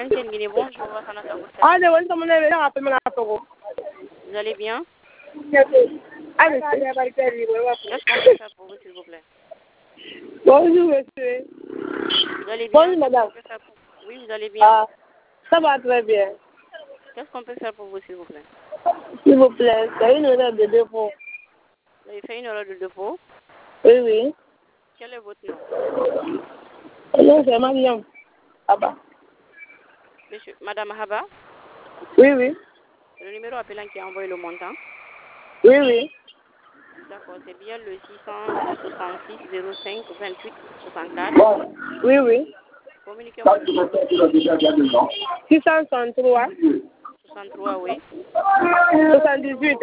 Bonjour. Allez, on s'en est là, appelle-moi la photo. Vous allez bien? Allez, Qu'est-ce qu'on peut faire pour vous, s'il vous plaît? bonjour, monsieur. Vous allez bien? Bonjour, madame. Oui, vous allez bien? Ah, ça va très bien. Qu'est-ce qu'on peut faire pour vous, s'il vous plaît? S'il vous plaît, c'est une heure de dépôt. Vous avez fait une erreur de dépôt? Oui, oui. Quel est votre nom? Non, c'est Mariam. Ah bah. Monsieur, Madame Haba? Oui, oui. Le numéro appelant qui a envoyé le montant? Oui, oui. D'accord, c'est bien le 666 05 28 64. Oui, oui. Communiquez-moi le numéro. 663. 63, oui. 78.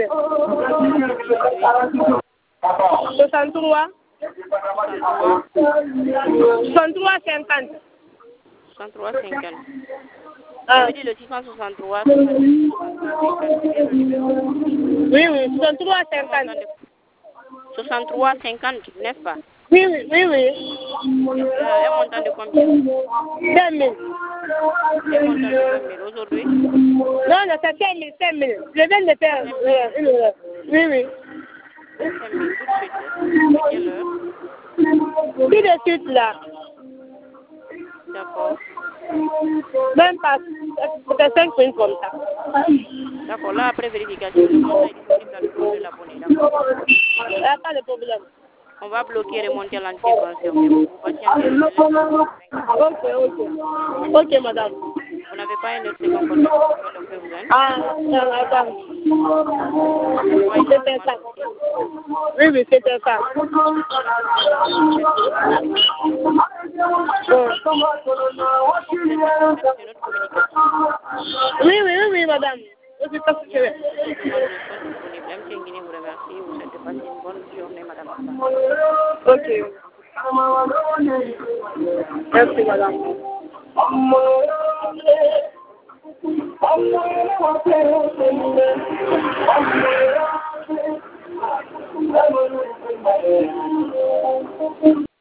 63. 63. 63 50. 63 50. Ah. Vous avez dit le 663 78 63 50. C'est bien le numéro. Oui, oui. 63 50. 63 50, n'est-ce pas? Oui, oui, oui, oui. Un montant de combien? 5 000. Un montant de 20 000 aujourd'hui? Non, non, c'est 5 000, 5 000. Je viens de faire une heure. Oui, oui. 5 000 tout de suite. À quelle heure? Tout de suite là. D'accord. Même pas, c'est 5 minutes comme ça. D'accord, là après vérification, le montant est disponible dans le compte de l'abonné, d'accord? Il n'y a pas de problème. On va bloquer et remonter à l'entité concernée. Vous patientez. Ok, ok. Ok, madame. Vous n'avez pas un autre second contact sur lequel on peut vous joindre? Ah, non, attends. Soit une C'était ça. demande aussi. Oui, oui, c'était ça. Oui, oui, oui, oui, madame. Je suis pas sûre. Ces demandes ne sont disponibles. M. Nguini vous remercie. Vous souhaite de passer une bonne journée, madame. Ok. Merci, madame.